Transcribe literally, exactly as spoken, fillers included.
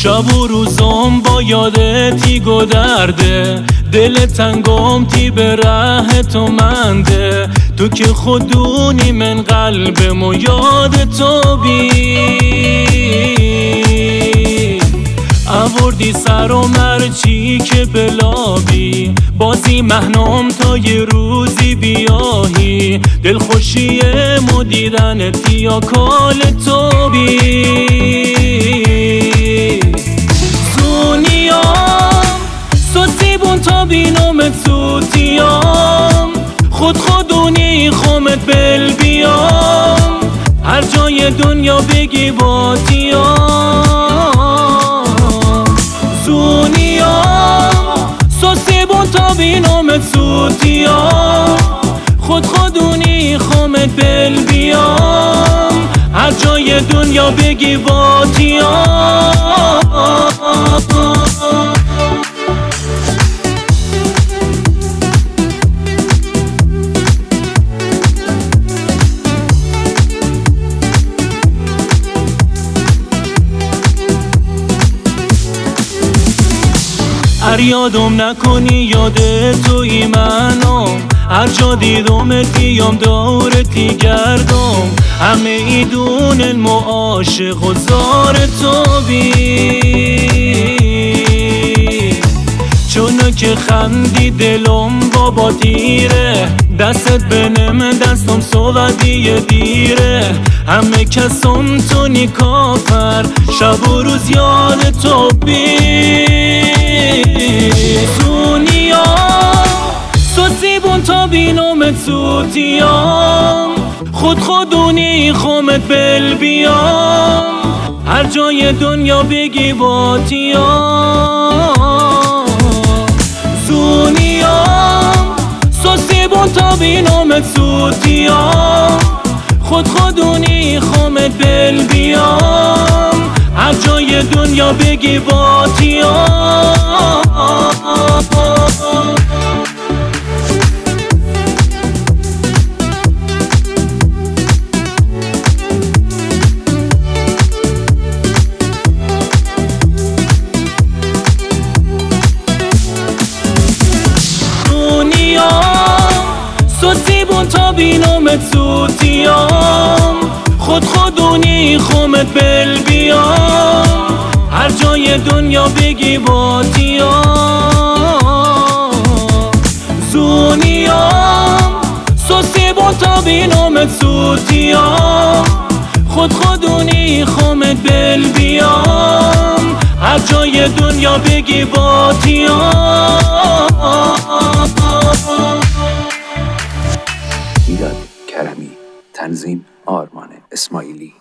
شب و روزم با یادتی گذرده، دل تنگم تی به ره تو منده. تو که خودونی من قلبم و یاد تو بی آوردی سر و مرچی که بلابی، بازی مهنم تا یه روزی بیاهی. دل خوشی مدیدنت یا کال تو بی زونیام سوسیبون تا بینومت سوتیام، خود خودونی خومت بل بیام، هر جای دنیا بگی باتیام. زونیام سوسیبون تا بینومت سوتیام، خود خودونی خومت بل بیام، هر جای دنیا بگی باتیام. هر یادم نکنی یاد توی منم، هر جا دیدمت بیام دورتی گردم. همه ایدونن ما عاشق و زار تو بی، چون که خندی دلم بابا دیره، دستت بنم دستم سوادی دیره. همه کسم تو نی کافر، شب و روز یاد تو بی زونیام سوسیبون تا بینومت سوتیام، خود خودونی خومت بل بیام، هر جای دنیا بگی باتیام. زونیام سوسیبون تا بینومت سوتیام، خود خودونی خومت بل بیام، هر جای دنیا بگی باتیام. سوسیبون تا بینومت سوتیام، خود خودونی خومت بل بیام، هر جای دنیا بگی باتیام. زونیام سوسیبون تا بینومت سوتیام، خود خودونی خومت بل بیام، هر جای دنیا بگی باتیام. ایراد کرمی، تنظیم آرمان اسماعیلی.